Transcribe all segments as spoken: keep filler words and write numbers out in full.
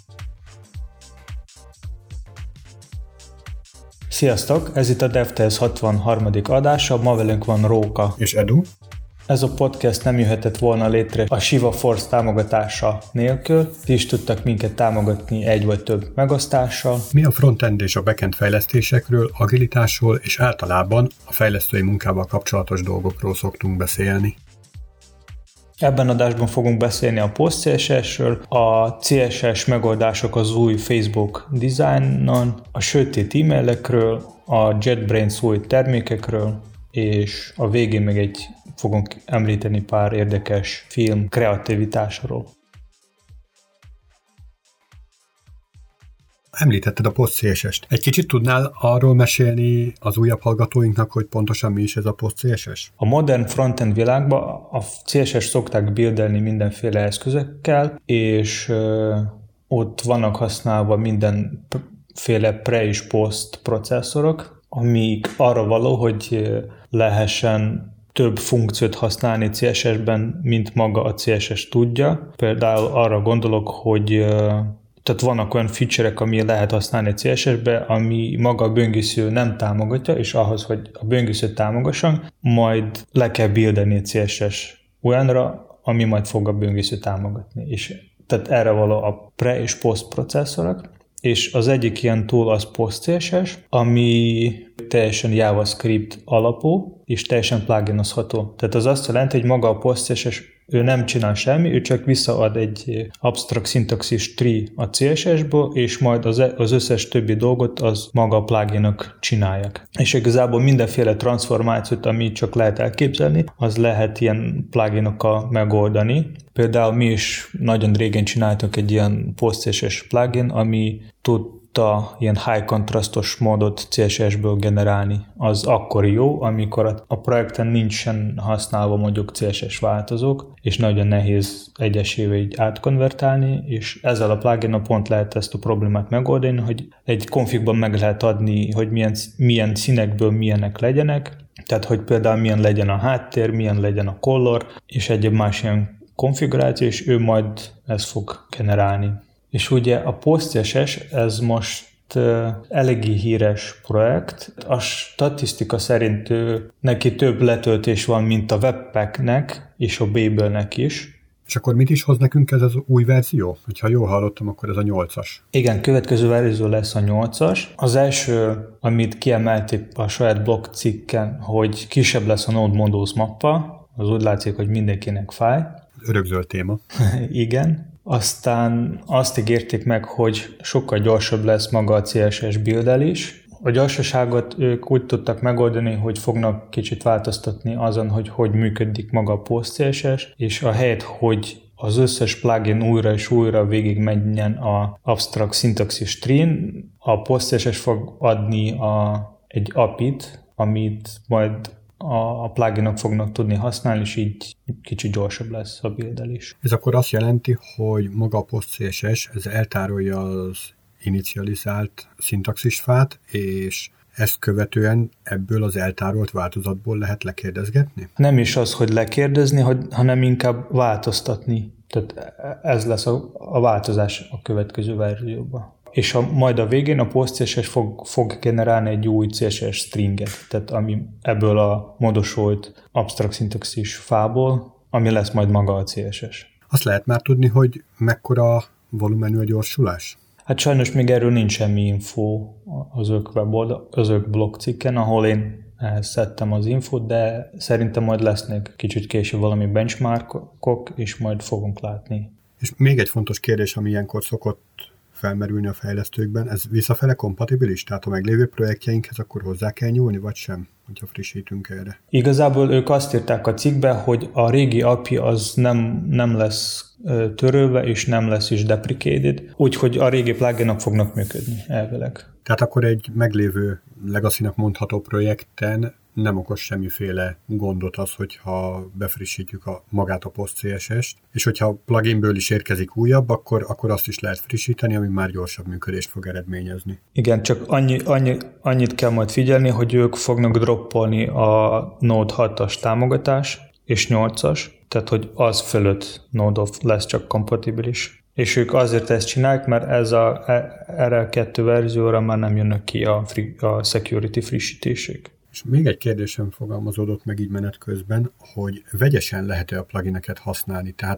Sziasztok! Ez itt a DevTales hatvanharmadik adása, ma velünk van Róka és Edu. Ez a podcast nem jöhetett volna létre a Shiva Force támogatása nélkül. Ti is tudtak minket támogatni egy vagy több megosztással. Mi a frontend és a backend fejlesztésekről, agilitásról és általában a fejlesztői munkával kapcsolatos dolgokról szoktunk beszélni. Ebben adásban fogunk beszélni a PostCS S-ről, a cé es es megoldások az új Facebook designon, a sötét e-mailekről, a JetBrains új termékekről, és a végén még egy fogunk említeni pár érdekes film kreativitásról. Említetted a PostCS S-t. Egy kicsit tudnál arról mesélni az újabb hallgatóinknak, hogy pontosan mi is ez a PostCS S? A modern frontend világban a cé es es szokták buildelni mindenféle eszközökkel, és ö, ott vannak használva mindenféle pre- és post processzorok, amik arra való, hogy lehessen több funkciót használni cé es es-ben, mint maga a cé es es tudja. Például arra gondolok, hogy tehát vannak olyan feature-ek, ami lehet használni a cé es es-be, ami maga a böngésző nem támogatja, és ahhoz, hogy a böngészőt támogasson, majd le kell buildeni a cé es es olyanra, ami majd fog a böngészőt támogatni. És tehát erre való a pre- és post processzorok, és az egyik ilyen tool az PostCS S, ami teljesen JavaScript alapú, és teljesen pluginozható. Tehát az azt jelenti, hogy maga a PostCS S ő nem csinál semmi, ő csak visszaad egy abstract syntaxis tree a cé es es-ből, és majd az, az összes többi dolgot az maga a pluginok csinálják. És igazából mindenféle transformációt, amit csak lehet elképzelni, az lehet ilyen pluginokkal megoldani. Például mi is nagyon régen csináltunk egy ilyen PostCS S plugin, ami tud ilyen high kontrasztos módot cé es es-ből generálni. Az akkor jó, amikor a projekten nincsen használva mondjuk cé es es változók, és nagyon nehéz egyesével így átkonvertálni, és ezzel a plugin pont lehet ezt a problémát megoldani, hogy egy configban meg lehet adni, hogy milyen, milyen színekből milyenek legyenek, tehát hogy például milyen legyen a háttér, milyen legyen a color, és egyéb más ilyen konfiguráció, és ő majd ezt fog generálni. És ugye a PostCS S, ez most uh, eléggé híres projekt. A statisztika szerint uh, neki több letöltés van, mint a Webpacknek és a Babelnek is. És akkor mit is hoz nekünk ez az új verzió? Hogyha jól hallottam, akkor ez a nyolcas. Igen, következő verzió lesz a nyolcas. Az első, amit kiemelték a saját blog cikken, hogy kisebb lesz a Node Modules mappa, az úgy látszik, hogy mindenkinek fáj. Örökzöld téma. Igen. Aztán azt ígérték meg, hogy sokkal gyorsabb lesz maga a cé es es buildelés. A gyorsaságot ők úgy tudtak megoldani, hogy fognak kicsit változtatni azon, hogy hogy működik maga a PostCS S, és a helyet, hogy az összes plugin újra és újra végig menjen a abstract syntaxis tree-n, a PostCS S fog adni a, egy á pé i-t, amit majd a pluginok fognak tudni használni, és így kicsit gyorsabb lesz a buildelés. Ez akkor azt jelenti, hogy maga a PostCS S ez eltárolja az inicializált szintaxisfát, és ezt követően ebből az eltárolt változatból lehet lekérdezgetni? Nem is az, hogy lekérdezni, hogy, hanem inkább változtatni. Tehát ez lesz a, a változás a következő verzióban. És a, majd a végén a PostCS S fog, fog generálni egy új cé es es stringet, tehát ami ebből a módosult abstract syntaxis fából, ami lesz majd maga a cé es es. Azt lehet már tudni, hogy mekkora volumenű a gyorsulás? Hát sajnos még erről nincs semmi info az ők weboldal, az ők blog cikken, ahol én ehhez szedtem az infót, de szerintem majd lesznek kicsit később valami benchmarkok, és majd fogunk látni. És még egy fontos kérdés, ami ilyenkor szokott felmerülni a fejlesztőkben, ez visszafele kompatibilis? Tehát a meglévő projektjeinkhez akkor hozzá kell nyúlni, vagy sem, hogyha frissítünk erre? Igazából ők azt írták a cikkbe, hogy a régi á pé i az nem, nem lesz törölve, és nem lesz is deprecated, úgyhogy a régi pluginok fognak működni elvileg. Tehát akkor egy meglévő legacy-nak mondható projekten nem okoz semmiféle gondot az, hogyha befrissítjük a, magát a PostCS S-t, és hogyha pluginből is érkezik újabb, akkor, akkor azt is lehet frissíteni, ami már gyorsabb működést fog eredményezni. Igen, csak annyi, annyi, annyit kell majd figyelni, hogy ők fognak droppolni a Node hatos támogatás és nyolcas, tehát hogy az fölött Node lesz csak kompatibilis. És ők azért ezt csinálják, mert ez a er el kettő verzióra már nem jönnek ki a, free, a security frissítések. És még egy kérdésem fogalmazódott meg így menet közben, hogy vegyesen lehet-e a plugineket használni? Tehát,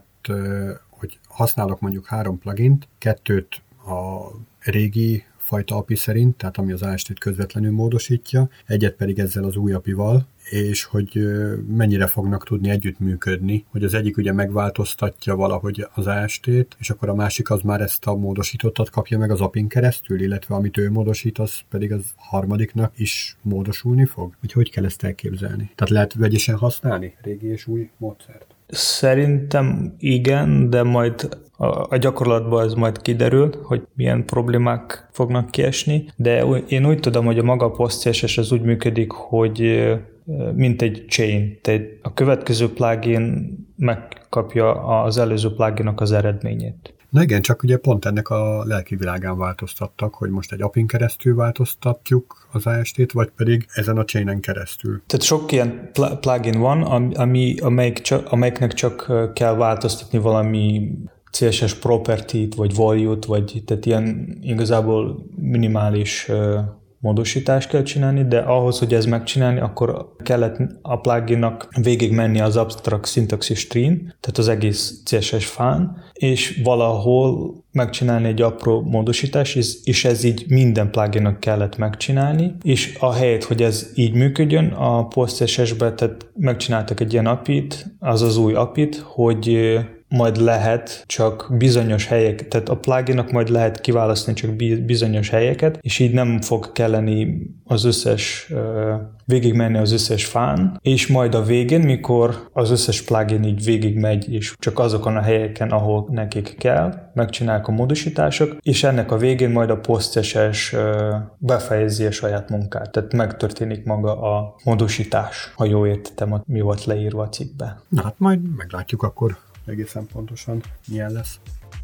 hogy használok mondjuk három plugint, kettőt a régi fajta á pé i szerint, tehát ami az á es té-t közvetlenül módosítja, egyet pedig ezzel az új á pé i-val, és hogy mennyire fognak tudni együttműködni, hogy az egyik ugye megváltoztatja valahogy az á es té-t, és akkor a másik az már ezt a módosítottat kapja meg az á pé i-n keresztül, illetve amit ő módosít, az pedig az harmadiknak is módosulni fog? Vagy hogy kell ezt elképzelni? Tehát lehet vegyesen használni régi és új módszert? Szerintem igen, de majd a, a gyakorlatban ez majd kiderül, hogy milyen problémák fognak kiesni, de én úgy tudom, hogy a maga post cé es es az úgy működik, hogy mint egy chain, tehát a következő plugin megkapja az előző pluginnak az eredményét. Na igen, csak ugye pont ennek a lelki világán változtattak, hogy most egy á pé i-n keresztül változtatjuk az á es té-t, vagy pedig ezen a chainen keresztül. Tehát sok ilyen pl- plugin van, ami, amelyik csak, amelyiknek csak kell változtatni valami cé es es property-t, vagy value-t, vagy tehát ilyen igazából minimális uh, módosítást kell csinálni, de ahhoz, hogy ez megcsinálni, akkor kellett a pluginnak végig menni az abstract syntaxis tree-n, tehát az egész cé es es fán, és valahol megcsinálni egy apró módosítás, és ez így minden pluginnak kellett megcsinálni, és ahelyett, hogy ez így működjön, a post cé es es-be tehát megcsináltak egy ilyen á pé i-t, az az új á pé i-t, hogy majd lehet csak bizonyos helyek, tehát a pluginnak majd lehet kiválasztani csak bizonyos helyeket, és így nem fog kelleni az összes, végigmenni az összes fán, és majd a végén, mikor az összes plugin így végigmegy, és csak azokon a helyeken, ahol nekik kell, megcsinálják a módosítások, és ennek a végén majd a post cé es es befejezi a saját munkát. Tehát megtörténik maga a módosítás, ha jól értettem, mi volt leírva a cikkben. Na hát majd meglátjuk akkor egészen pontosan milyen lesz.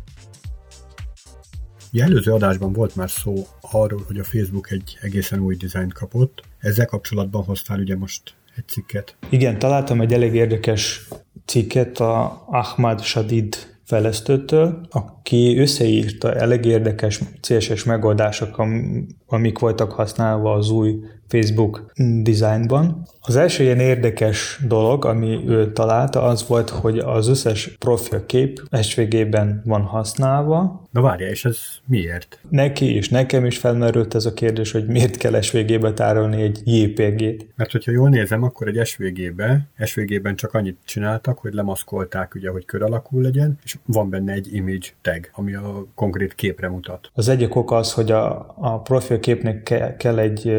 Ugye előző adásban volt már szó arról, hogy a Facebook egy egészen új dizájnt kapott. Ezzel kapcsolatban hoztál ugye most egy cikket. Igen, találtam egy elég érdekes cikket a Ahmad Shadid fejlesztőtől, aki összeírta elég érdekes cé es es megoldások, amik voltak használva az új Facebook designban. Az első ilyen érdekes dolog, ami ő találta, az volt, hogy az összes profilkép es vé gé-ben van használva. Na várja, és ez miért? Neki és nekem is felmerült ez a kérdés, hogy miért kell es vé gé-be tárolni egy jé pé gét. Mert hogyha jól nézem, akkor egy es vé gé-be, es vé gé-ben csak annyit csináltak, hogy lemaszkolták, ugye, hogy kör alakú legyen, és van benne egy image tag, ami a konkrét képre mutat. Az egyik ok az, hogy a, a profilképnek ke, kell egy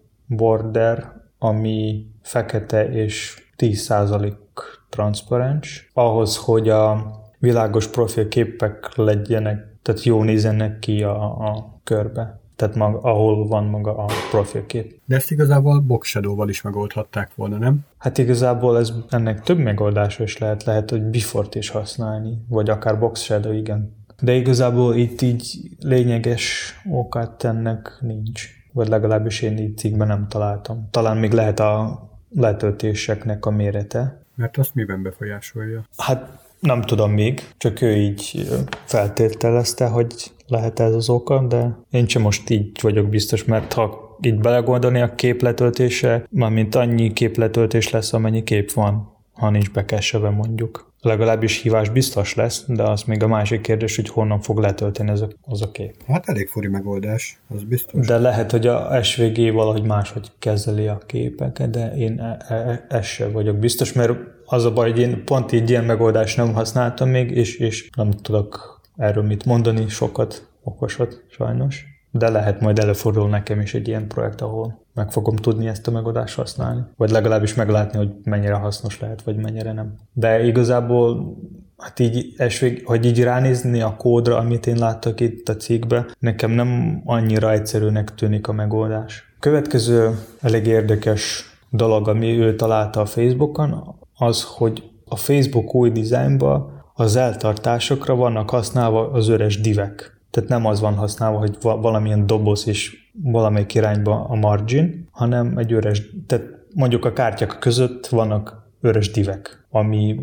border, ami fekete és tíz százalék transzparens, ahhoz, hogy a világos profilképek legyenek, tehát jó nézzenek ki a, a körbe, tehát maga, ahol van maga a profilkép. De ezt igazából box shadow-val is megoldhatták volna, nem? Hát igazából ez, ennek több megoldása is lehet, lehet, hogy before-t is használni, vagy akár box shadow, igen. De igazából itt így lényeges okát ennek nincs. Vagy legalábbis én így cikkben nem találtam. Talán még lehet a letöltéseknek a mérete. Mert azt miben befolyásolja? Hát nem tudom még, csak ő így feltételezte, hogy lehet ez az oka, de én sem most így vagyok biztos, mert ha így belegondolni a képletöltése, mármint annyi képletöltés lesz, amennyi kép van, ha nincs bekeseve mondjuk. Legalábbis hívás biztos lesz, de az még a másik kérdés, hogy honnan fog letölteni az a, az a kép. Hát elég furi megoldás, az biztos. De lehet, hogy a es vé gé valahogy máshogy kezeli a képeket, de én e- e- ez sem vagyok biztos, mert az a baj, hogy én pont így ilyen megoldást nem használtam még, és, és nem tudok erről mit mondani, sokat, okosat sajnos. De lehet majd előfordul nekem is egy ilyen projekt, ahol meg fogom tudni ezt a megoldást használni. Vagy legalábbis meglátni, hogy mennyire hasznos lehet, vagy mennyire nem. De igazából, hát így, hogy így ránézni a kódra, amit én láttak itt a cikkbe, nekem nem annyira egyszerűnek tűnik a megoldás. Következő elég érdekes dolog, ami ő találta a Facebookon, az, hogy a Facebook új dizájnban az eltartásokra vannak használva az üres divek. Tehát nem az van használva, hogy valamilyen doboz és valamelyik irányba a margin, hanem egy üres, tehát mondjuk a kártyák között vannak üres divek, ami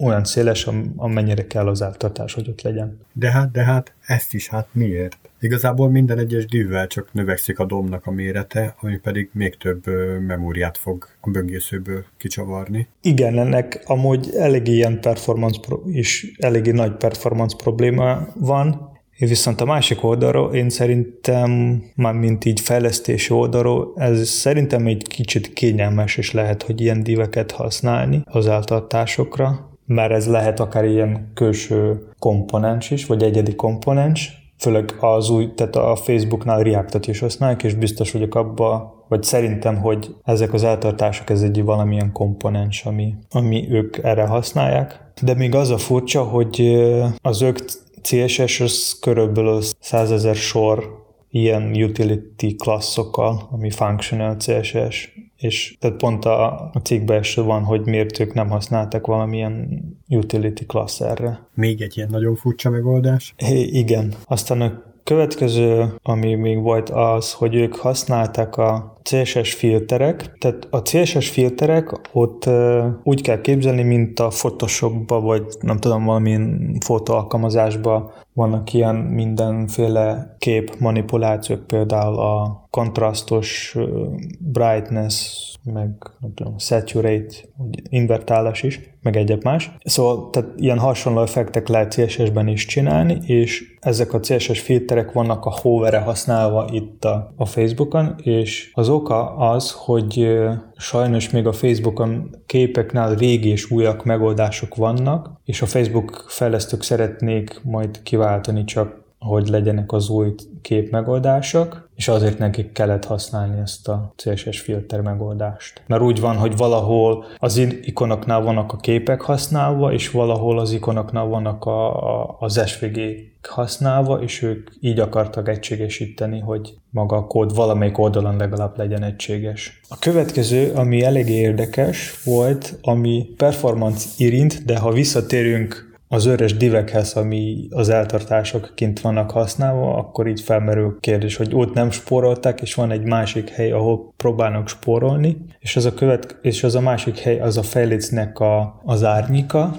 olyan széles, amennyire kell az eltartás, hogy ott legyen. De hát, de hát ezt is hát miért? Igazából minden egyes dívvel csak növekszik a dombnak a mérete, ami pedig még több memóriát fog a böngészőből kicsavarni. Igen, ennek amúgy elég ilyen performance pro- és eléggé nagy performance probléma van, viszont a másik oldalról én szerintem, már mint így fejlesztési oldalról, ez szerintem egy kicsit kényelmes, és lehet, hogy ilyen díveket használni az eltartásokra, mert ez lehet akár ilyen külső komponens is, vagy egyedi komponens, főleg az új, tehát a Facebooknál Reactot is használják, és biztos vagyok abba, vagy szerintem, hogy ezek az eltartások, ez egy valamilyen komponens, ami, ami ők erre használják. De még az a furcsa, hogy az ők cé es es az körülbelül százezer sor ilyen utility klasszokkal, ami functional cé es es, és tehát pont a, a cikkben is van, hogy miért ők nem használtak valamilyen utility class erre. Még egy ilyen nagyon furcsa megoldás. Hé, igen. Aztán a következő, ami még volt az, hogy ők használták a cé es es filterek. Tehát a cé es es filterek ott uh, úgy kell képzelni, mint a Photoshopba, vagy nem tudom, valamilyen fotóalkalmazásban vannak ilyen mindenféle kép manipulációk, például a kontrasztos uh, brightness, meg nem tudom, saturate, invertálás is, meg egyéb más. Szóval tehát ilyen hasonló effektek lehet cé es es-ben is csinálni, és ezek a cé es es filterek vannak a hover-re használva itt a, a Facebookon, és az oka az, hogy sajnos még a Facebookon képeknál régi és újak megoldások vannak, és a Facebook fejlesztők szeretnék majd kiváltani csak, hogy legyenek az új kép megoldások, és azért nekik kellett használni ezt a cé es es filter megoldást. Mert úgy van, hogy valahol az ikonoknál vannak a képek használva, és valahol az ikonoknál vannak a, a, az es vé gé-k használva, és ők így akartak egységesíteni, hogy maga a kód valamelyik oldalon legalább legyen egységes. A következő, ami elég érdekes volt, ami performance érint, de ha visszatérünk az öres divekhez, ami az eltartások kint vannak használva, akkor így felmerül kérdés, hogy ott nem spórolták, és van egy másik hely, ahol próbálnak spórolni, és az a, követ, és az a másik hely az a fejlécnek a, az árnyika,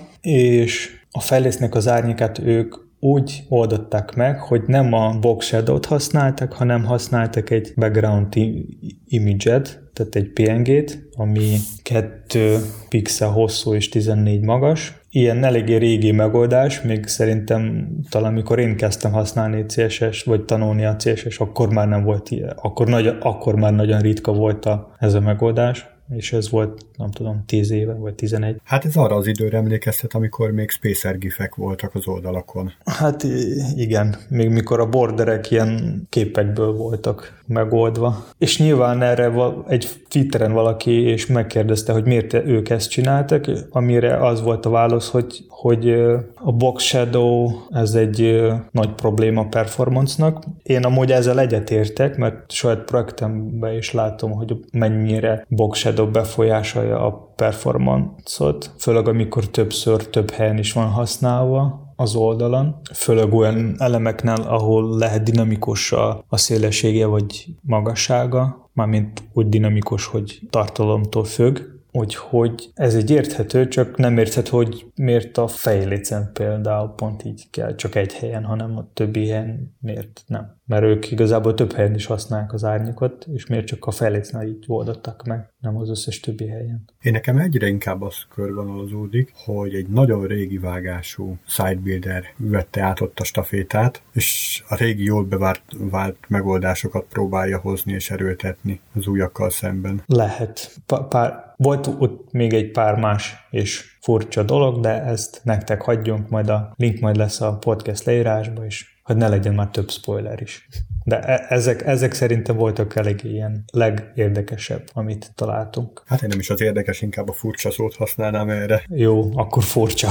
és a fejlécnek az árnyikát ők úgy oldották meg, hogy nem a box shadow-t használtak, hanem használtak egy background image-et, tehát egy pé en gét, ami kettő pixel hosszú és tizennégy magas. Ilyen eléggé régi megoldás, még szerintem talán amikor én kezdtem használni cé es es, vagy tanulni a cé es es, akkor már nem volt ilyen, akkor, nagy, akkor már nagyon ritka volt a, ez a megoldás, és ez volt, nem tudom, tíz éve, vagy tizenegy. Hát ez arra az időre emlékeztet, amikor még spacer gifek voltak az oldalakon. Hát igen, még mikor a borderek ilyen képekből voltak megoldva. És nyilván erre egy Twitteren valaki és megkérdezte, hogy miért ők ezt csináltak, amire az volt a válasz, hogy, hogy a box shadow ez egy nagy probléma performance-nak. Én amúgy ezzel egyetértek, mert saját projektemben is látom, hogy mennyire box shadow befolyásolja a performance-ot, főleg amikor többször több helyen is van használva az oldalon, főleg olyan elemeknél, ahol lehet dinamikus a, a szélessége vagy magassága, mármint úgy dinamikus, hogy tartalomtól függ, úgyhogy ez egy érthető, csak nem érthető, hogy miért a fejlécen például pont így kell, csak egy helyen, hanem a többi helyen miért nem. Mert ők igazából több helyen is használják az árnyékot, és miért csak a fejlécnél így oldottak meg, nem az összes többi helyen. Én nekem egyre inkább az körvonalazódik, hogy egy nagyon régi vágású sidebuilder vette át ott a stafétát, és a régi jól bevált vált megoldásokat próbálja hozni és erőltetni az újakkal szemben. Lehet. Pár, volt ott még egy pár más és furcsa dolog, de ezt nektek hagyjunk, majd a link majd lesz a podcast leírásba, és hogy ne legyen már több spoiler is. De ezek, ezek szerintem voltak elég ilyen legérdekesebb, amit találtunk. Hát én nem is az érdekes, inkább a furcsa szót használnám erre. Jó, akkor furcsa.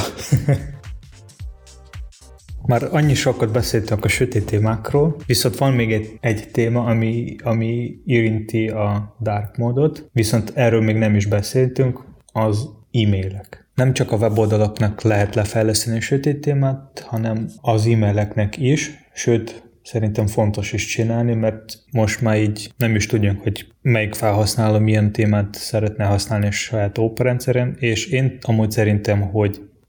Már annyi sokat beszéltünk a sötét témákról, viszont van még egy, egy téma, ami, ami érinti a dark módot, viszont erről még nem is beszéltünk, az e-mailek. Nem csak a weboldalaknak lehet lefejleszteni a sötét témát, hanem az e-maileknek is, sőt, szerintem fontos is csinálni, mert most már így nem is tudjunk, hogy melyik felhasználó milyen témát szeretne használni a saját óperendszeren, és én amúgy szerintem, hogy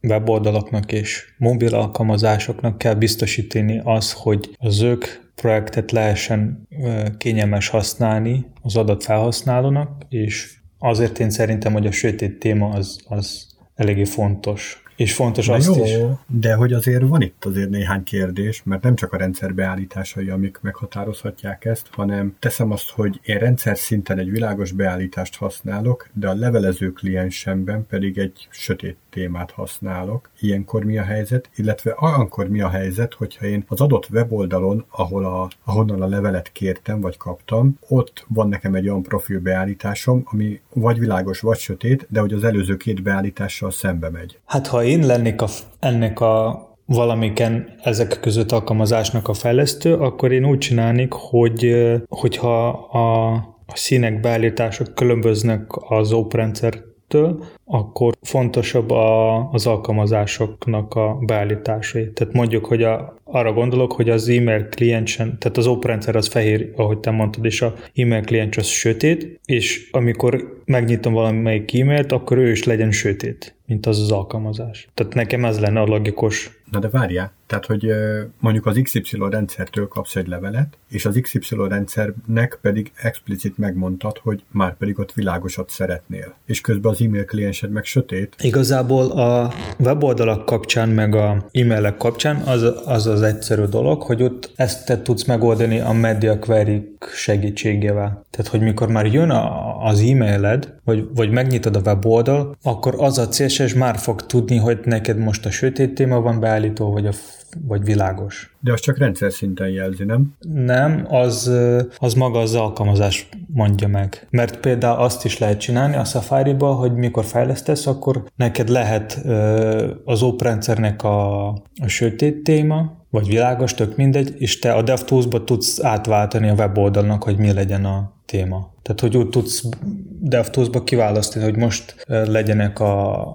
weboldalaknak és mobil alkalmazásoknak kell biztosítani az, hogy az ők projektet lehessen kényelmes használni az adott felhasználónak, és azért én szerintem, hogy a sötét téma az, az eléggé fontos. És fontos Na azt jó, is. De hogy azért van itt azért néhány kérdés, mert nem csak a rendszer beállításai, amik meghatározhatják ezt, hanem teszem azt, hogy én rendszer szinten egy világos beállítást használok, de a levelező kliensemben pedig egy sötét témát használok. Ilyenkor mi a helyzet? Illetve olyankor mi a helyzet, hogyha én az adott weboldalon, ahol a, ahonnan a levelet kértem, vagy kaptam, ott van nekem egy olyan profil beállításom, ami vagy világos, vagy sötét, de hogy az előző két beállítással szembe megy. Hát ha én lennék a, ennek a valamiken ezek között alkalmazásnak a fejlesztő, akkor én úgy csinálnék, hogy hogyha a, a színek beállítások különböznek az oprendszertől, akkor fontosabb a, az alkalmazásoknak a beállításai. Tehát mondjuk, hogy a, arra gondolok, hogy az e-mail kliensen, tehát az oprendszer az fehér, ahogy te mondtad, és a e-mail kliens az sötét, és amikor megnyitom valamelyik e-mailt, akkor ő is legyen sötét, mint az az alkalmazás. Tehát nekem ez lenne a logikus. Na de várjál, tehát, hogy mondjuk az iksz ipszilon rendszertől kapsz egy levelet, és az iksz ipszilon rendszernek pedig explicit megmondtad, hogy már pedig ott világosat szeretnél. És közben az e-mail kliensed meg sötét. Igazából a weboldalak kapcsán, meg a e-mailek kapcsán az az, az egyszerű dolog, hogy ott ezt te tudsz megoldani a media query segítségével. Tehát, hogy mikor már jön a, az e-mailed, vagy, vagy megnyitod a weboldal, akkor az a cé es es már fog tudni, hogy neked most a sötét téma van beállító, vagy, a, vagy világos. De az csak rendszer szinten jelzi, nem? Nem, az, az maga az alkalmazás mondja meg. Mert például azt is lehet csinálni a Safari-ba, hogy mikor fejlesztesz, akkor neked lehet az oprendszernek a, a sötét téma, vagy világos, tök mindegy, és te a DevTools-ba tudsz átváltani a weboldalnak, hogy mi legyen a téma. Tehát, hogy úgy tudsz DevTools-ba kiválasztani, hogy most legyenek a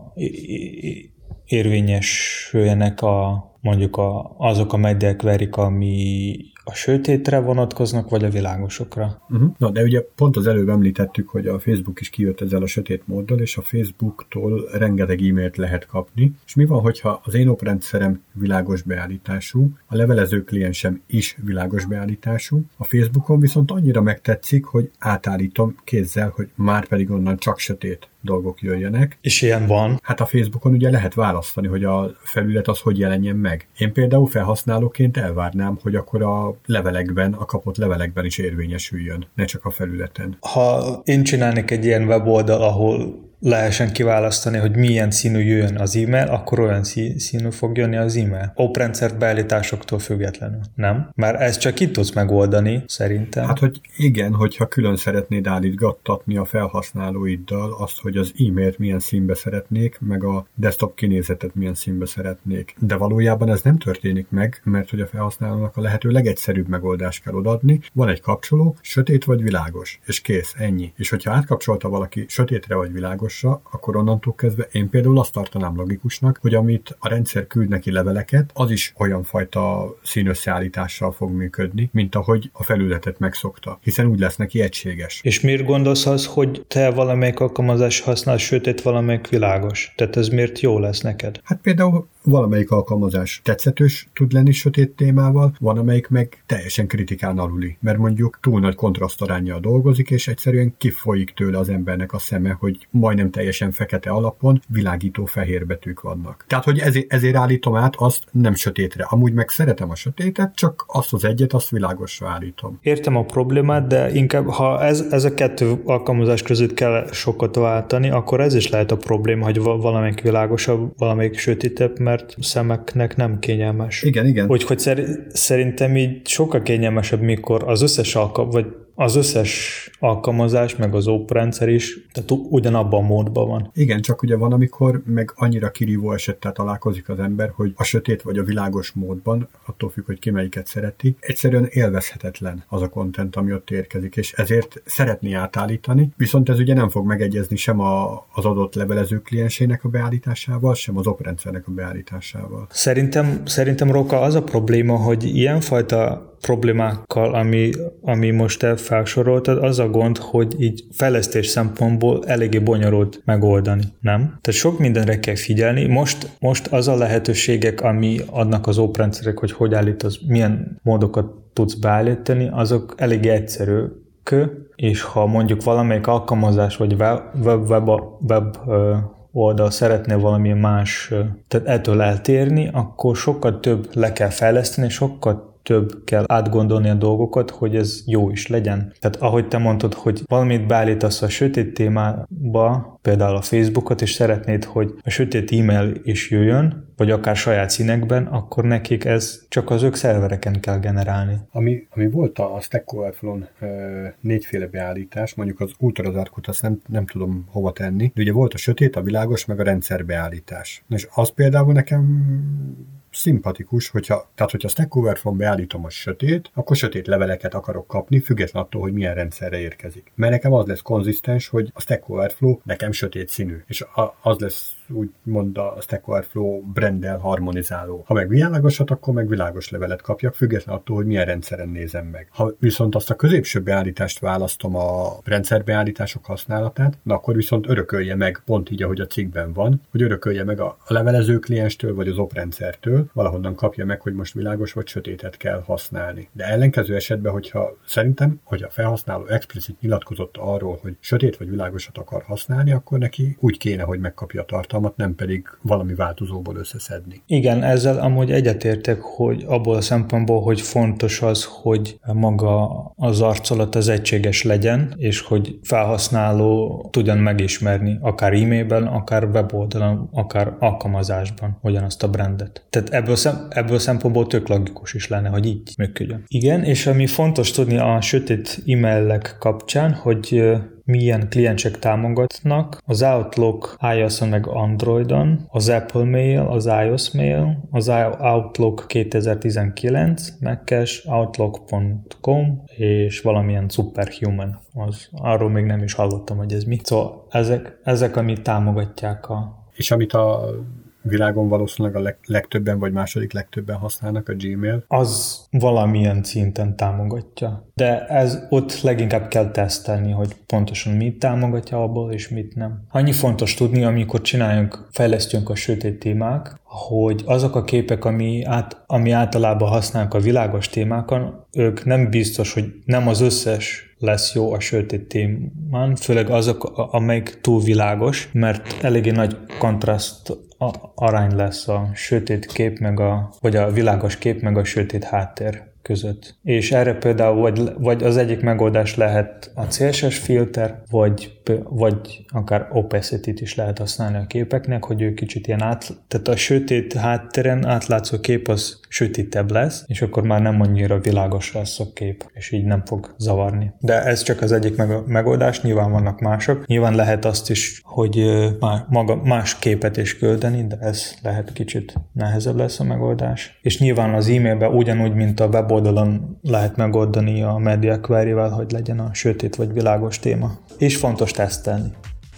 érvényesüljenek a mondjuk a, azok a media queryk, ami a sötétre vonatkoznak, vagy a világosokra. Uh-huh. Na, de ugye pont az előbb említettük, hogy a Facebook is kijött ezzel a sötét móddal, és a Facebooktól rengeteg e-mailt lehet kapni. És mi van, hogyha az én oprendszerem világos beállítású, a levelező kliensem is világos beállítású, a Facebookon viszont annyira megtetszik, hogy átállítom kézzel, hogy már pedig onnan csak sötét dolgok jöjjenek. És ilyen van. Hát a Facebookon ugye lehet választani, hogy a felület az hogy jelenjen meg. Én például felhasználóként elvárnám, hogy akkor a levelekben, a kapott levelekben is érvényesüljön, ne csak a felületen. Ha én csinálnék egy ilyen weboldal, ahol lehessen kiválasztani, hogy milyen színű jöjjön az e-mail, akkor olyan színű fog jönni az e-mail. Oprendszer beállításoktól függetlenül, nem? Már ezt csak itt tudsz megoldani, szerintem. Hát, hogy igen, hogyha külön szeretnéd állítgattatni a felhasználóiddal azt, hogy az e-mailt milyen színbe szeretnék, meg a desktop kinézetet milyen színbe szeretnék. De valójában ez nem történik meg, mert hogy a felhasználónak a lehető legegyszerűbb megoldást kell odaadni. Van egy kapcsoló, sötét vagy világos, és kész, ennyi. És hogyha átkapcsolta valaki sötétre vagy világos, akkor onnantól kezdve én például azt tartanám logikusnak, hogy amit a rendszer küld neki leveleket, az is olyan fajta színösszeállítással fog működni, mint ahogy a felületet megszokta, hiszen úgy lesz neki egységes. És miért gondolsz az, hogy te valamelyik alkalmazás használsz sötét, valamelyik világos? Tehát ez miért jó lesz neked? Hát például valamelyik alkalmazás tetszetős tud lenni sötét témával, van amelyik meg teljesen kritikán aluli, mert mondjuk túl nagy kontrasztaránnyal dolgozik, és egyszerűen kifolyik tőle az embernek a szeme, hogy majdnem teljesen fekete alapon világító fehér betűk vannak. Tehát, hogy ezért, ezért állítom át azt nem sötétre. Amúgy meg szeretem a sötétet, csak azt az egyet, azt világosra állítom. Értem a problémát, de inkább, ha ez, ez a kettő alkalmazás között kell sokat váltani, akkor ez is lehet a probléma, hogy valamelyik világosabb, valamelyik sötétebb, mert szemeknek nem kényelmes. Igen, igen. Úgyhogy szerintem így sokkal kényelmesebb, mikor az összes alkalmazás, vagy az összes alkalmazás, meg az oprendszer is, tehát ugyanabban a módban van. Igen, csak ugye van, amikor meg annyira kirívó esettel találkozik az ember, hogy a sötét vagy a világos módban, attól függ, hogy ki melyiket szereti, egyszerűen élvezhetetlen az a content, ami ott érkezik, és ezért szeretné átállítani, viszont ez ugye nem fog megegyezni sem a, az adott levelező kliensének a beállításával, sem az oprendszernek a beállításával. Szerintem, szerintem Róka, az a probléma, hogy ilyenfajta problémákkal, ami, ami most te felsoroltad, az a gond, hogy így fejlesztés szempontból eléggé bonyolult megoldani, nem? Tehát sok mindenre kell figyelni. Most, most az a lehetőségek, ami adnak az oprendszerek, hogy hogy állítasz, milyen módokat tudsz beállítani, azok elég egyszerűek, és ha mondjuk valamelyik alkalmazás vagy web, web, web, web oldal szeretnél valami más, tehát ettől eltérni, akkor sokkal több le kell fejleszteni, sokkal több kell átgondolni a dolgokat, hogy ez jó is legyen. Tehát ahogy te mondtad, hogy valamit beállítasz a sötét témába, például a Facebookot, és szeretnéd, hogy a sötét e-mail is jöjjön, vagy akár saját színekben, akkor nekik ez csak az ők szervereken kell generálni. Ami, ami volt a Stack Overflow-n e, négyféle beállítás, mondjuk az ultrazárkot azt nem, nem tudom hova tenni, de ugye volt a sötét, a világos, meg a rendszerbeállítás. És az például nekem szimpatikus, hogyha, tehát hogyha Stack Overflow-n beállítom a sötét, akkor sötét leveleket akarok kapni, független attól, hogy milyen rendszerre érkezik. Mert nekem az lesz konzisztens, hogy a Stack Overflow nekem sötét színű, és az lesz úgymond a Stack Overflow branddel harmonizáló. Ha meg világosat, akkor meg világos levelet kapjak, független attól, hogy milyen rendszeren nézem meg. Ha viszont azt a középső beállítást választom, a rendszerbeállítások használatát, na akkor viszont örökölje meg, pont így, ahogy a cikkben van, hogy örökölje meg a levelező klienstől, vagy az oprendszertől, valahonnan kapja meg, hogy most világos vagy sötétet kell használni. De ellenkező esetben, hogyha szerintem, hogy a felhasználó explicit nyilatkozott arról, hogy sötét vagy világosat akar használni, akkor neki úgy kéne, hogy megkapja a tartalmat, nem pedig valami változóból összeszedni. Igen, ezzel amúgy egyetértek, hogy abból a szempontból, hogy fontos az, hogy maga az arcolat az egységes legyen, és hogy felhasználó tudjon megismerni, akár e-mailben, akár weboldalon, akár alkalmazásban ugyanazt a brandet. Tehát ebből, szem, ebből szempontból tök logikus is lenne, hogy így működjön. Igen, és ami fontos tudni a sötét e-mailek kapcsán, hogy milyen kliensek támogatnak, az Outlook iOS-on meg Androidon, az Apple Mail, az iOS Mail, az Outlook kétezer-tizenkilenc, Mac-es, outlook pont com, és valamilyen Superhuman. Az, arról még nem is hallottam, hogy ez mi. Szóval ezek, ezek amit támogatják a... És amit a világon valószínűleg a leg, legtöbben vagy második legtöbben használnak, a Gmail. Az valamilyen szinten támogatja. De ez ott leginkább kell tesztelni, hogy pontosan mit támogatja abból, és mit nem. Annyi fontos tudni, amikor csináljunk, fejlesztjünk a sötét témák, hogy azok a képek, ami, át, ami általában használnak a világos témákon, ők nem biztos, hogy nem az összes lesz jó a sötét témán, főleg azok, amelyik túl világos, mert eléggé nagy kontraszt arány lesz a sötét kép, meg a, vagy a világos kép, meg a sötét háttér között. És erre például vagy, vagy az egyik megoldás lehet a cé es es filter, vagy, vagy akár opacity-t is lehet használni a képeknek, hogy ő kicsit ilyen át, tehát a sötét háttéren átlátszó kép az sötétebb lesz, és akkor már nem annyira világos lesz a kép, és így nem fog zavarni. De ez csak az egyik megoldás, nyilván vannak mások. Nyilván lehet azt is, hogy maga más képet is küldeni, de ez lehet kicsit nehezebb lesz a megoldás. És nyilván az e-mailben ugyanúgy, mint a weboldalon lehet megoldani a Media Query-vel, hogy legyen a sötét vagy világos téma. És fontos tesztelni.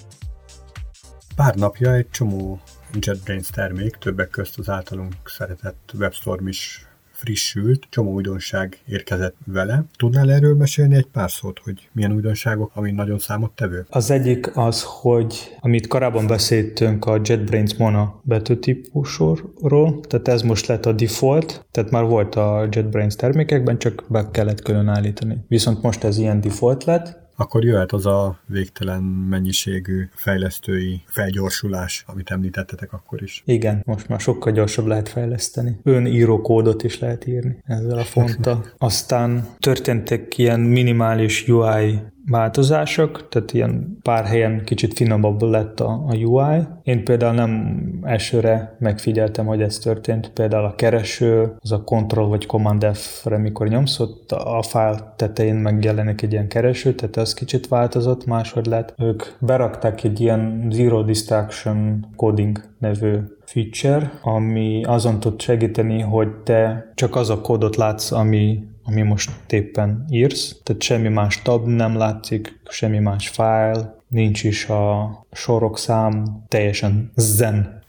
Pár napja egy csomó JetBrains termék, többek közt az általunk szeretett WebStorm is frissült, csomó újdonság érkezett vele. Tudnál erről mesélni egy pár szót, hogy milyen újdonságok, ami nagyon számottevő? Az egyik az, hogy amit korábban beszéltünk a JetBrains Mono betűtípusról, tehát ez most lett a default, tehát már volt a JetBrains termékekben, csak be kellett külön állítani. Viszont most ez ilyen default lett. Akkor jöhet az a végtelen mennyiségű fejlesztői felgyorsulás, amit említettetek akkor is. Igen, most már sokkal gyorsabb lehet fejleszteni. Öníró kódot is lehet írni ezzel a fonttal. Aztán történtek ilyen minimális u i változások, tehát ilyen pár helyen kicsit finomabb lett a, a u i. Én például nem elsőre megfigyeltem, hogy ez történt. Például a kereső, az a Ctrl vagy Command F-re, mikor nyomsz, ott a file tetején megjelenik egy ilyen kereső, tehát ez kicsit változott, máshogy lett. Ők berakták egy ilyen Zero Distraction Coding nevű feature, ami azon tud segíteni, hogy te csak az a kódot látsz, ami ami most éppen írsz, tehát semmi más tab nem látszik, semmi más file, nincs is a sorok szám, teljesen zen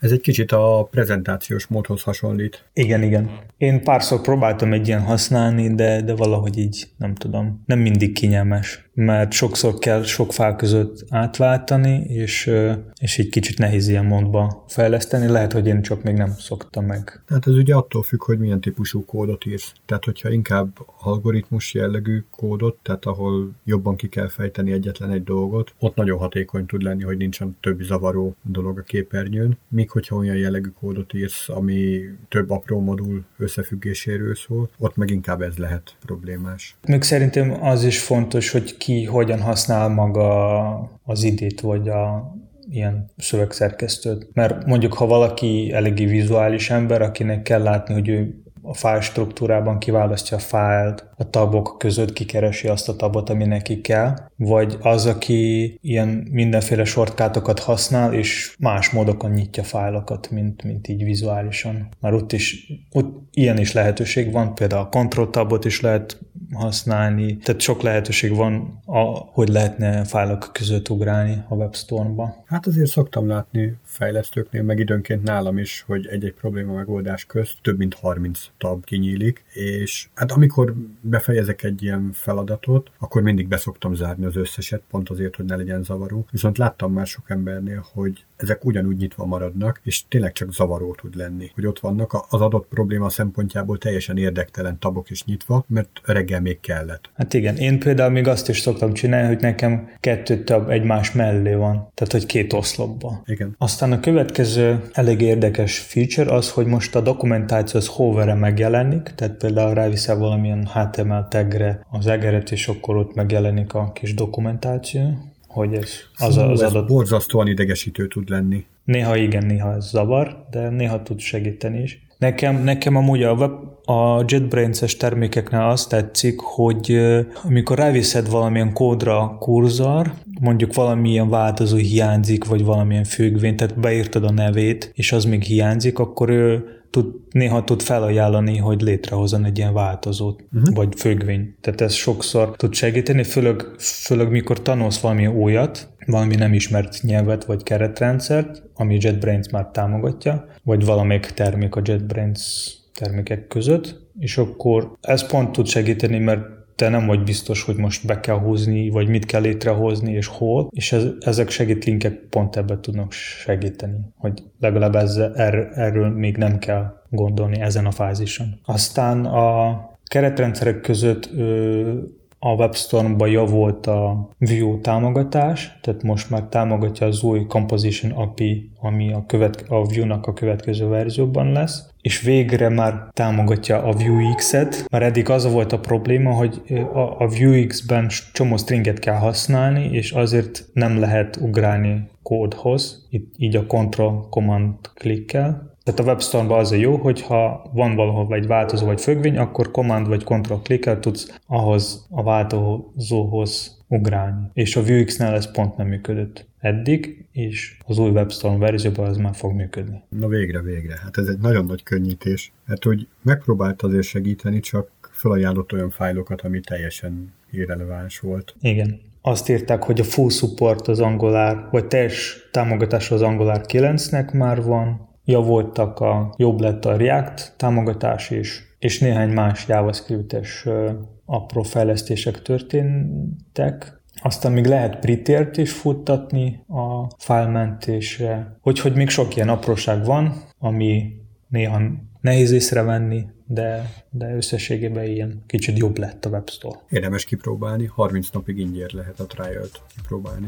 Ez egy kicsit a prezentációs módhoz hasonlít. Igen, igen. Én párszor próbáltam egy ilyen használni, de, de valahogy így nem tudom. Nem mindig kényelmes, mert sokszor kell sok fál között átváltani, és, és egy kicsit nehéz ilyen módba fejleszteni. Lehet, hogy én csak még nem szoktam meg. Hát ez ugye attól függ, hogy milyen típusú kódot írsz. Tehát, hogyha inkább algoritmus jellegű kódot, tehát ahol jobban ki kell fejteni egyetlen egy dolgot, ott nagyon hatékony tud lenni, hogy nincsen többi zavaró dolog a képernyőn. Míg hogyha olyan jellegű kódot írsz, ami több apró modul összefüggéséről szól, ott meg inkább ez lehet problémás. Még szerintem az is fontos, hogy ki hogyan használ maga az idét, vagy a ilyen szövegszerkesztőt. Mert mondjuk, ha valaki eléggé vizuális ember, akinek kell látni, hogy ő a file struktúrában kiválasztja a fájlt, a tabok között kikeresi azt a tabot, ami neki kell, vagy az, aki ilyen mindenféle shortcutokat használ, és más módokon nyitja fájlokat, mint, mint így vizuálisan. Már ott is, ott ilyen is lehetőség van, például a control tabot is lehet használni, tehát sok lehetőség van, a, hogy lehetne fájlok között ugrálni a WebStorm-ba. Hát azért szoktam látni fejlesztőknél, meg időnként nálam is, hogy egy-egy probléma megoldás közt több mint harminc tab kinyílik, és hát amikor befejezek egy ilyen feladatot, akkor mindig beszoktam zárni az összeset, pont azért, hogy ne legyen zavaró. Viszont láttam már sok embernél, hogy ezek ugyanúgy nyitva maradnak, és tényleg csak zavaró tud lenni, hogy ott vannak az adott probléma szempontjából teljesen érdektelen tabok is nyitva, mert reggel még kellett. Hát igen, én például még azt is szoktam csinálni, hogy nekem kettő tab egymás mellé van, tehát hogy két oszlopban. Igen. Aztán a következő elég érdekes feature az, hogy most a dokumentáció az hover-re megjelenik, tehát például ráviszel valamilyen há té em el tagre az egeret, és akkor ott megjelenik a kis dokumentáció, hogy ez az, Fú, az ez adott... borzasztóan idegesítő tud lenni. Néha igen, néha ez zavar, de néha tud segíteni is. Nekem, nekem amúgy a, web, a JetBrains-es termékeknél azt tetszik, hogy amikor ráviszed valamilyen kódra a kurzor, mondjuk valamilyen változó hiányzik, vagy valamilyen függvény, tehát beírtad a nevét, és az még hiányzik, akkor ő tud, néha tud felajánlani, hogy létrehozzon egy ilyen változót, uh-huh. vagy függvény. Tehát ez sokszor tud segíteni, főleg, főleg mikor tanulsz valami újat, valami nem ismert nyelvet vagy keretrendszert, ami JetBrains már támogatja, vagy valamelyik termék a JetBrains termékek között, és akkor ez pont tud segíteni, mert te nem vagy biztos, hogy most be kell húzni, vagy mit kell létrehozni, és hol, és ez, ezek segédlinkek pont ebben tudnak segíteni, hogy legalább ezzel, er, erről még nem kell gondolni ezen a fázison. Aztán a keretrendszerek között ö, a WebStorm-ban javult a Vue támogatás, tehát most már támogatja az új Composition á pé i, ami a, követ, a Vue-nak a következő verzióban lesz, és végre már támogatja a Vuex-et, mert eddig az volt a probléma, hogy a, a Vuex-ben csomó stringet kell használni, és azért nem lehet ugrálni kódhoz, itt, így a Control Command klikkel. Tehát a WebStorm-ban az a jó, hogyha van valahol egy változó vagy függvény, akkor Command vagy Control klikkel tudsz ahhoz a változóhoz ugrálni. És a Vuex-nál ez pont nem működött eddig, és az új WebStorm verzióban ez már fog működni. Na végre, végre. Hát ez egy nagyon nagy könnyítés. Hát hogy megpróbált azért segíteni, csak felajánlott olyan fájlokat, ami teljesen irreleváns volt. Igen. Azt írták, hogy a full support az Angular, vagy teljes támogatás az Angular kilencnek már van, javultak, a, jobb lett a React támogatás is, és néhány más JavaScript-es uh, apró fejlesztések történtek. Aztán még lehet pretért is futtatni a fájlmentésre. Úgyhogy még sok ilyen apróság van, ami néha nehéz észrevenni, de, de összességében ilyen kicsit jobb lett a WebStore. Érdemes kipróbálni, harminc napig ingyen lehet a trial-t kipróbálni.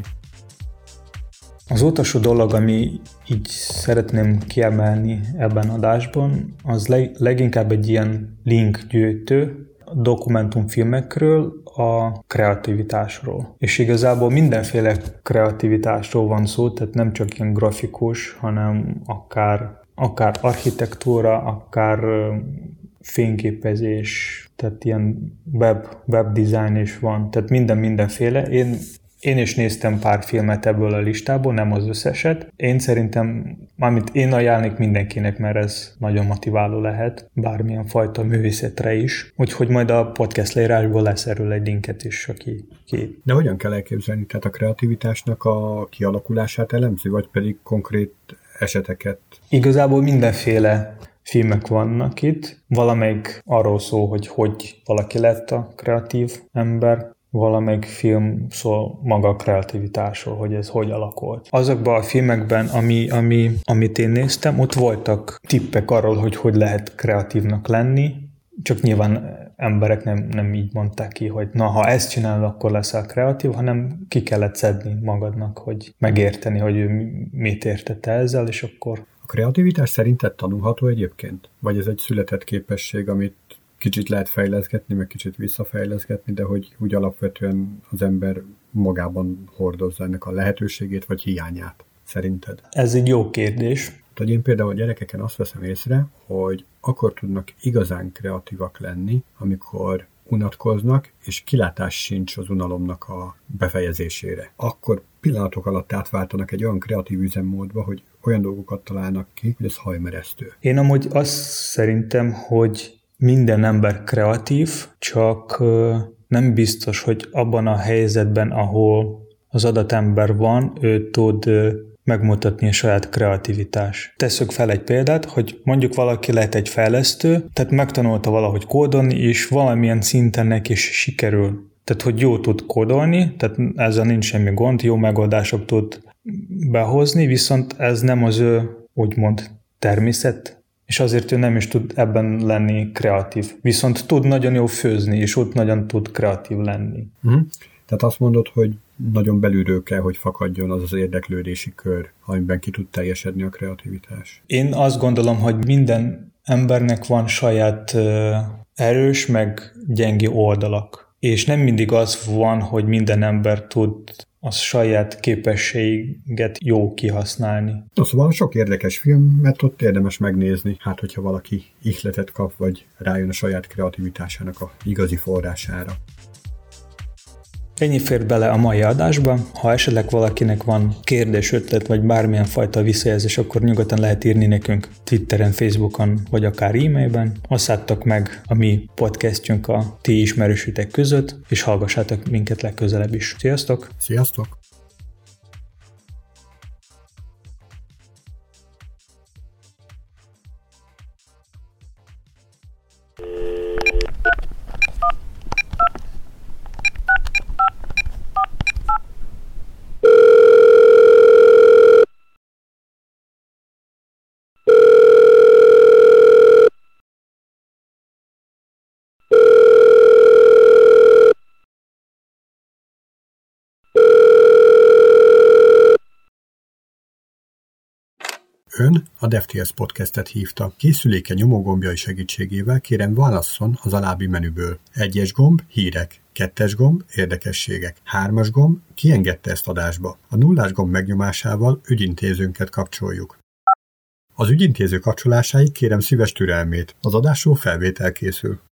Az utolsó dolog, ami így szeretném kiemelni ebben adásban, az leg, leginkább egy ilyen linkgyűjtő dokumentumfilmekről, a kreativitásról. És igazából mindenféle kreativitásról van szó, tehát nem csak ilyen grafikus, hanem akár, akár architektúra, akár fényképezés, tehát ilyen web, web design is van, tehát minden mindenféle. Én Én is néztem pár filmet ebből a listából, nem az összeset. Én szerintem, mármint én ajánlnék mindenkinek, mert ez nagyon motiváló lehet, bármilyen fajta művészetre is. Úgyhogy majd a podcast leírásból lesz erről egy linket is, aki ki. De hogyan kell elképzelni? Tehát a kreativitásnak a kialakulását elemzi, vagy pedig konkrét eseteket? Igazából mindenféle filmek vannak itt. Valamelyik arról szól, hogy hogy valaki lett a kreatív ember, valamelyik film szól maga a kreativitásról, hogy ez hogy alakult. Azokban a filmekben, ami, ami, amit én néztem, ott voltak tippek arról, hogy hogy lehet kreatívnak lenni, csak nyilván emberek nem, nem így mondták ki, hogy na, ha ezt csinálod, akkor leszel kreatív, hanem ki kellett szedni magadnak, hogy megérteni, hogy ő mit értette ezzel, és akkor... A kreativitás szerinted tanulható egyébként? Vagy ez egy született képesség, amit kicsit lehet fejleszgetni, meg kicsit visszafejleszgetni, de hogy úgy alapvetően az ember magában hordozza ennek a lehetőségét, vagy hiányát, szerinted? Ez egy jó kérdés. Hogy én például a gyerekeken azt veszem észre, hogy akkor tudnak igazán kreatívak lenni, amikor unatkoznak, és kilátás sincs az unalomnak a befejezésére. Akkor pillanatok alatt átváltanak egy olyan kreatív üzemmódba, hogy olyan dolgokat találnak ki, hogy ez hajmeresztő. Én amúgy azt szerintem, hogy minden ember kreatív, csak nem biztos, hogy abban a helyzetben, ahol az adott ember van, ő tud megmutatni a saját kreativitás. Tesszük fel egy példát, hogy mondjuk valaki lehet egy fejlesztő, tehát megtanulta valahogy kódolni, és valamilyen szinten neki is sikerül. Tehát, hogy jó tud kódolni, tehát ezzel nincs semmi gond, jó megoldások tud behozni, viszont ez nem az ő, úgymond, természet, és azért ő nem is tud ebben lenni kreatív. Viszont tud nagyon jó főzni, és ott nagyon tud kreatív lenni. Mm. Tehát azt mondod, hogy nagyon belülről kell, hogy fakadjon az az érdeklődési kör, amiben ki tud teljesedni a kreativitás. Én azt gondolom, hogy minden embernek van saját uh, erős, meg gyenge oldalak. És nem mindig az van, hogy minden ember tud a saját képességet jó kihasználni. No, szóval sok érdekes film, mert ott érdemes megnézni, hát hogyha valaki ihletet kap, vagy rájön a saját kreativitásának a igazi forrására. Ennyi fér bele a mai adásba. Ha esetleg valakinek van kérdés, ötlet, vagy bármilyen fajta visszajelzés, akkor nyugodtan lehet írni nekünk Twitteren, Facebookon, vagy akár e-mailben. Osszátok meg a mi podcastjunk a ti ismerősötek között, és hallgassátok minket legközelebb is. Sziasztok! Sziasztok! Ön a DevTales podcastet hívta. Készüléke nyomógombjai segítségével kérem válasszon az alábbi menüből. Egyes gomb, hírek. Kettes gomb, érdekességek. Hármas gomb, kiengedte ezt adásba. A nullás gomb megnyomásával ügyintézőnket kapcsoljuk. Az ügyintéző kapcsolásáig kérem szíves türelmét. Az adásról felvétel készül.